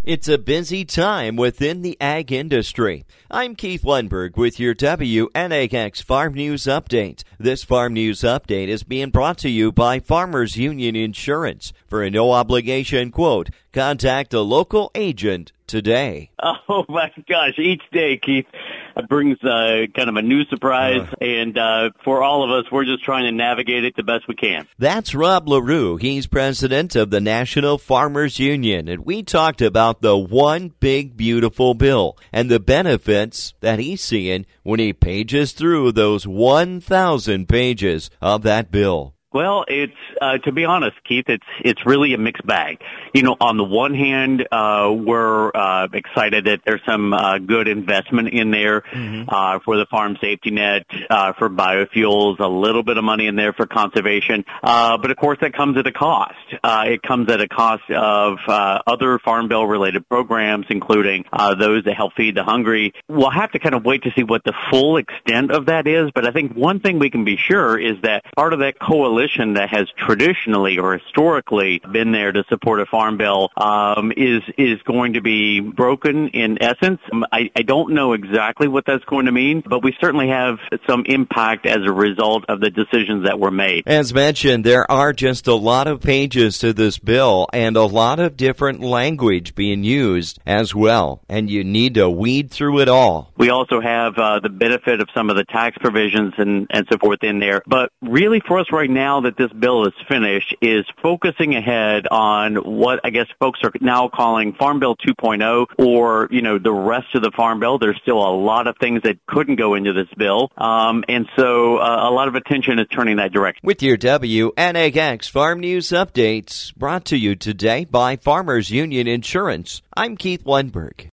It's a busy time within the ag industry. I'm Keith Lundberg with your WNAX Farm News Update. This Farm News Update is being brought to you by Farmers Union Insurance. For a no-obligation quote, contact a local agent today. Oh, my gosh. Each day, Keith, brings kind of a new surprise. And for all of us, we're just trying to navigate it the best we can. That's Rob LaRue. He's president of the National Farmers Union. And we talked about the One Big Beautiful Bill and the benefits that he's seeing when he pages through those 1,000 pages of that bill. Well, it's to be honest, Keith, it's really a mixed bag. You know, on the one hand, we're excited that there's some good investment in there for the farm safety net, for biofuels, a little bit of money in there for conservation. But of course, that comes at a cost. It comes at a cost of other Farm Bill related programs, including those that help feed the hungry. We'll have to kind of wait to see what the full extent of that is. But I think one thing we can be sure is that part of that coalition that has traditionally or historically been there to support a farm bill is going to be broken in essence. I don't know exactly what that's going to mean, but we certainly have some impact as a result of the decisions that were made. As mentioned, there are just a lot of pages to this bill and a lot of different language being used as well, and you need to weed through it all. We also have the benefit of some of the tax provisions and so forth in there, but really for us right now that this bill is finished is focusing ahead on what I guess folks are now calling Farm Bill 2.0 or, you know, the rest of the Farm Bill. There's still a lot of things that couldn't go into this bill. And so a lot of attention is turning that direction. With your WNAX Farm News Updates brought to you today by Farmers Union Insurance, I'm Keith Lundberg.